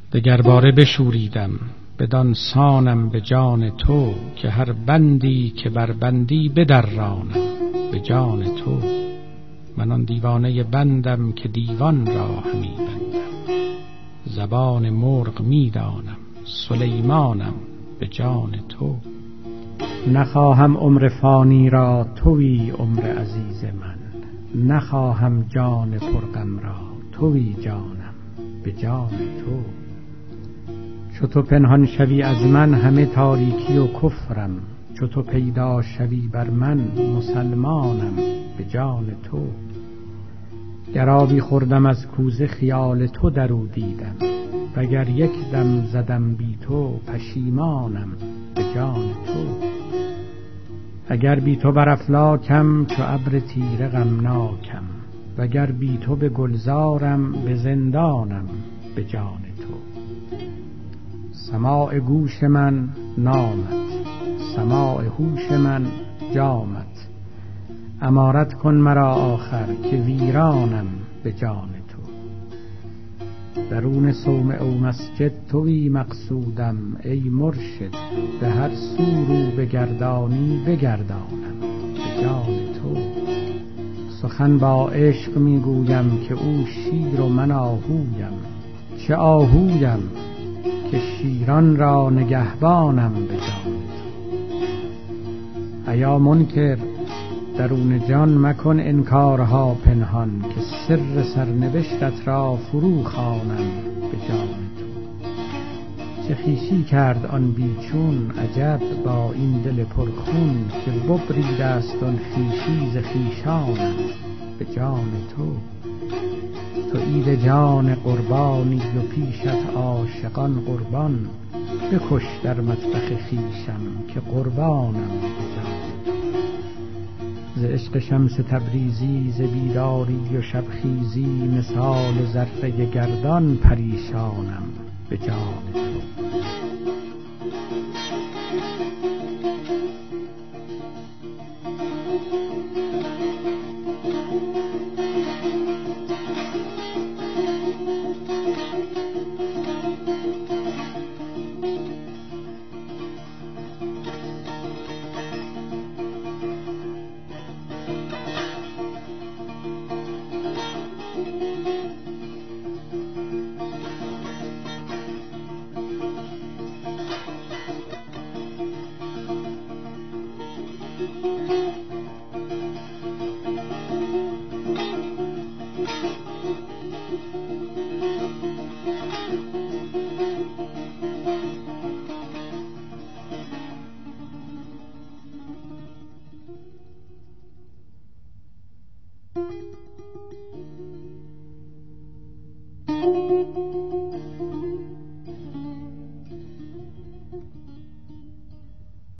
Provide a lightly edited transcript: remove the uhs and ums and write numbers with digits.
دگر باره بشوریدم بدان سانم به جان تو، که هر بندی که بر بندی بدرانم به جان تو. من آن دیوانه بندم که دیوان را همی بندم، زبان مرغ میدانم سلیمانم به جان تو. نخواهم عمر فانی را تویی عمر عزیز من، نخواهم جان پرغم را تویی جانم به جان تو. چو تو پنهان شوی از من همه تاریکی و کفرم، چو تو پیدا شوی بر من مسلمانم به جان تو. گر آبی خوردم از کوزه خیال تو درو دیدم، وگر یک دم زدم بی تو پشیمانم به جان تو. اگر بی تو بر افلاکم چو ابر تیره غمناکم، وگر بی تو به گلزارم به زندانم به جان تو. سماع گوش من نامت، سماع هوش من جامت، امارت کن مرا آخر که ویرانم به جان تو. درون صومعه و مسجد تویی مقصودم ای مرشد، به هر سو رو بگردانی بگردانم به جان تو. سخن با عشق میگویم که او شیر و من آهویم، چه آهویم که شیران را نگهبانم به جان تو. ایا منکر درون جان مکن انکارها پنهان، که سر سرنوشتت را فرو خوانم به جان تو. چه خویشی کرد آن بیچون عجب با این دل پرخون، که ببریده است آن خویشی ز خویشانم به جان تو. تو عید جان قربانی و پیشت عاشقان قربان، بکش در مطبخ خویشم که قربانم به جان تو. ز عشق شمس تبریزی ز بیداری و شبخیزی، مثال ذره گردان پریشانم به جان تو.